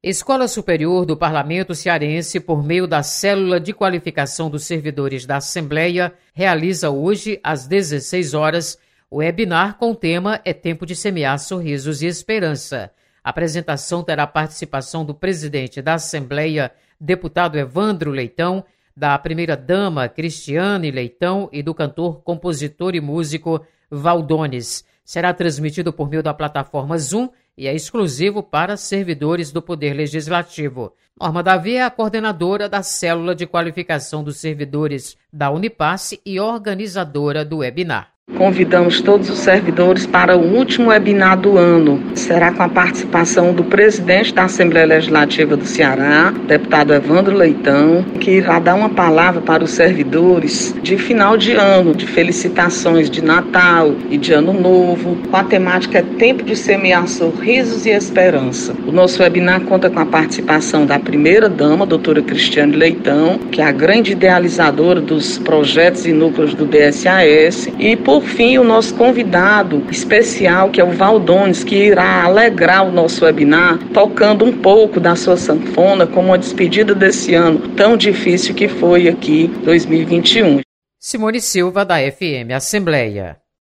Escola Superior do Parlamento Cearense, por meio da Célula de Qualificação dos Servidores da Assembleia, realiza hoje, às 16 horas, o webinar com o tema É Tempo de Semear Sorrisos e Esperança. A apresentação terá participação do presidente da Assembleia, deputado Evandro Leitão, da primeira-dama Cristiane Leitão e do cantor, compositor e músico Valdones. Será transmitido por meio da plataforma Zoom e é exclusivo para servidores do Poder Legislativo. Norma Davi é a coordenadora da Célula de Qualificação dos Servidores da Unipasse e organizadora do webinar. Convidamos todos os servidores para o último webinar do ano. Será com a participação do presidente da Assembleia Legislativa do Ceará, deputado Evandro Leitão, que irá dar uma palavra para os servidores de final de ano, de felicitações de Natal e de Ano Novo. Com a temática É Tempo de Semear Sorrisos e Esperança. O nosso webinar conta com a participação da primeira-dama, doutora Cristiane Leitão, que é a grande idealizadora dos projetos e núcleos do DSAS, e por fim, o nosso convidado especial, que é o Valdones, que irá alegrar o nosso webinar, tocando um pouco da sua sanfona, como uma despedida desse ano tão difícil que foi aqui, 2021. Simone Silva, da FM Assembleia.